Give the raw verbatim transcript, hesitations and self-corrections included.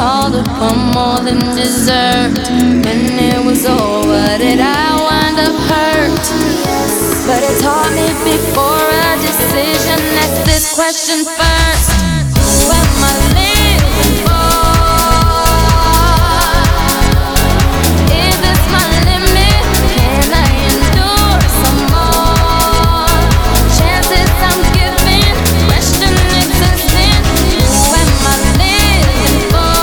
called upon more than dessert. When it was over, did I wind up hurt? But it taught me before a decision, ask this question first.